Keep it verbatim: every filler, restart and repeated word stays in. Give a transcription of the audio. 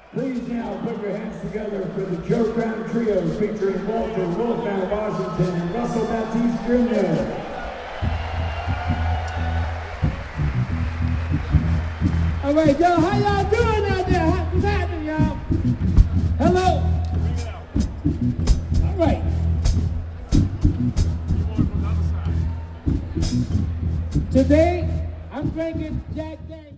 Please now put your hands together for the Joe Crown Trio featuring Walter Wolfman Washington and Russell Baptiste Junior All right, yo, how y'all doing out there? What's happening, y'all? Hello? All right. Today, I'm drinking Jack Daniels.